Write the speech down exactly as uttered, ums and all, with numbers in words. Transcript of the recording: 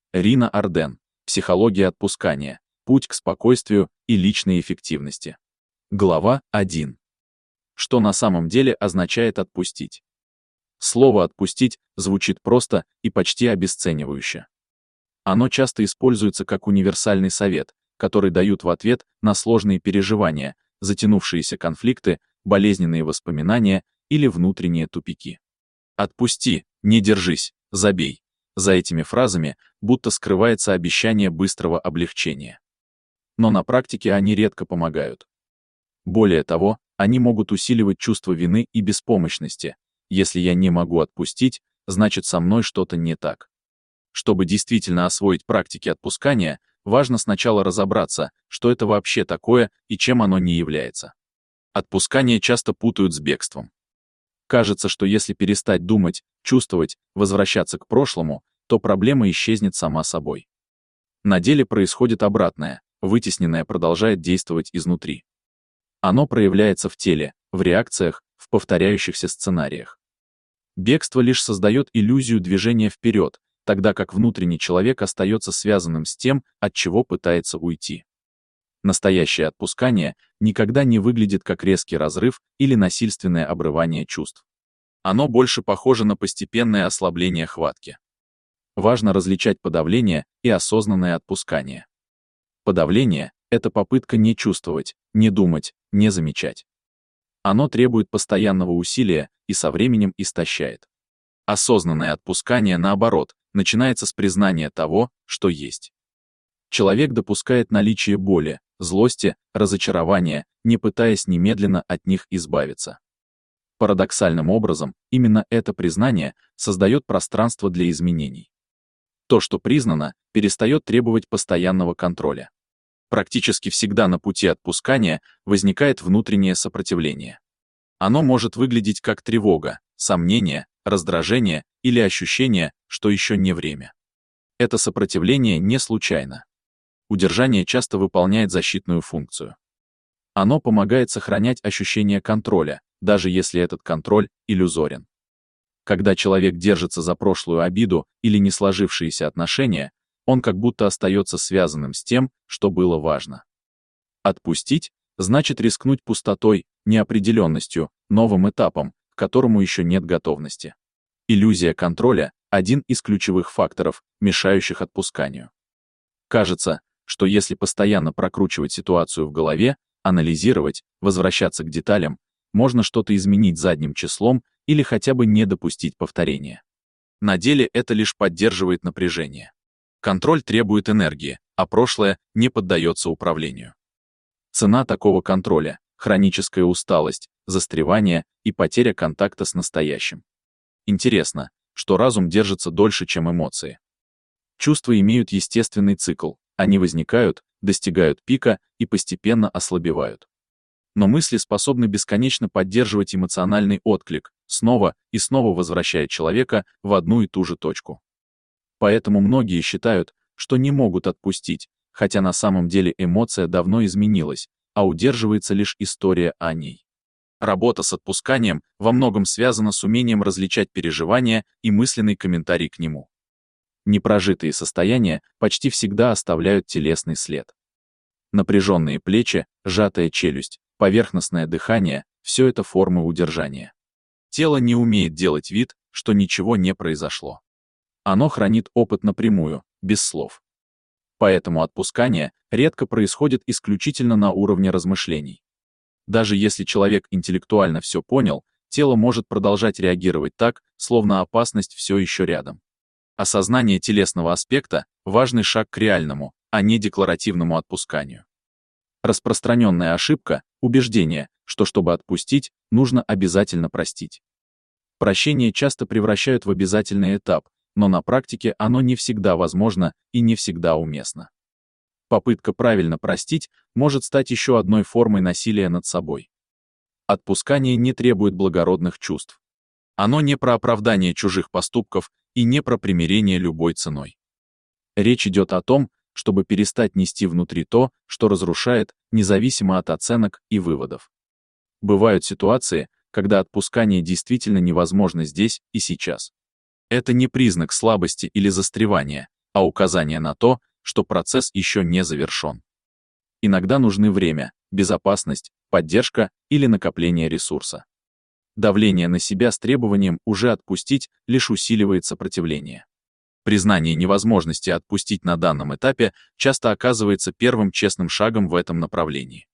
Рина Арден. Психология отпускания. Путь к спокойствию и личной эффективности. Глава один. Что на самом деле означает отпустить? Слово «отпустить» звучит просто и почти обесценивающе. Оно часто используется как универсальный совет, который дают в ответ на сложные переживания, затянувшиеся конфликты, болезненные воспоминания или внутренние тупики. «Отпусти», «не держись», «забей». За этими фразами будто скрывается обещание быстрого облегчения. Но на практике они редко помогают. Более того, они могут усиливать чувство вины и беспомощности. Если я не могу отпустить, значит, со мной что-то не так. Чтобы действительно освоить практики отпускания, важно сначала разобраться, что это вообще такое и чем оно не является. Отпускание часто путают с бегством. Кажется, что если перестать думать, чувствовать, возвращаться к прошлому, то проблема исчезнет сама собой. На деле происходит обратное, вытесненное продолжает действовать изнутри. Оно проявляется в теле, в реакциях, в повторяющихся сценариях. Бегство лишь создает иллюзию движения вперед, тогда как внутренний человек остается связанным с тем, от чего пытается уйти. Настоящее отпускание никогда не выглядит как резкий разрыв или насильственное обрывание чувств. Оно больше похоже на постепенное ослабление хватки. Важно различать подавление и осознанное отпускание. Подавление — это попытка не чувствовать, не думать, не замечать. Оно требует постоянного усилия и со временем истощает. Осознанное отпускание, наоборот, начинается с признания того, что есть. Человек допускает наличие боли, злости, разочарования, не пытаясь немедленно от них избавиться. Парадоксальным образом, именно это признание создает пространство для изменений. То, что признано, перестает требовать постоянного контроля. Практически всегда на пути отпускания возникает внутреннее сопротивление. Оно может выглядеть как тревога, сомнение, раздражение или ощущение, что еще не время. Это сопротивление не случайно. Удержание часто выполняет защитную функцию. Оно помогает сохранять ощущение контроля, даже если этот контроль иллюзорен. Когда человек держится за прошлую обиду или не сложившиеся отношения, он как будто остается связанным с тем, что было важно. Отпустить значит рискнуть пустотой, неопределенностью, новым этапом, к которому еще нет готовности. Иллюзия контроля — один из ключевых факторов, мешающих отпусканию. Кажется, что если постоянно прокручивать ситуацию в голове, анализировать, возвращаться к деталям, можно что-то изменить задним числом или хотя бы не допустить повторения. На деле это лишь поддерживает напряжение. Контроль требует энергии, а прошлое не поддается управлению. Цена такого контроля — хроническая усталость, застревание и потеря контакта с настоящим. Интересно, что разум держится дольше, чем эмоции. Чувства имеют естественный цикл, они возникают, достигают пика и постепенно ослабевают. Но мысли способны бесконечно поддерживать эмоциональный отклик, снова и снова возвращая человека в одну и ту же точку. Поэтому многие считают, что не могут отпустить, хотя на самом деле эмоция давно изменилась, а удерживается лишь история о ней. Работа с отпусканием во многом связана с умением различать переживания и мысленный комментарий к нему. Непрожитые состояния почти всегда оставляют телесный след. Напряженные плечи, сжатая челюсть, поверхностное дыхание — все это формы удержания. Тело не умеет делать вид, что ничего не произошло. Оно хранит опыт напрямую, без слов. Поэтому отпускание редко происходит исключительно на уровне размышлений. Даже если человек интеллектуально все понял, тело может продолжать реагировать так, словно опасность все еще рядом. Осознание телесного аспекта — важный шаг к реальному, а не декларативному отпусканию. Распространенная ошибка — убеждение, что чтобы отпустить, нужно обязательно простить. Прощение часто превращают в обязательный этап, но на практике оно не всегда возможно и не всегда уместно. Попытка правильно простить может стать еще одной формой насилия над собой. Отпускание не требует благородных чувств. Оно не про оправдание чужих поступков и не про примирение любой ценой. Речь идет о том, чтобы перестать нести внутри то, что разрушает, независимо от оценок и выводов. Бывают ситуации, когда отпускание действительно невозможно здесь и сейчас. Это не признак слабости или застревания, а указание на то, что процесс еще не завершен. Иногда нужны время, безопасность, поддержка или накопление ресурса. Давление на себя с требованием уже отпустить лишь усиливает сопротивление. Признание невозможности отпустить на данном этапе часто оказывается первым честным шагом в этом направлении.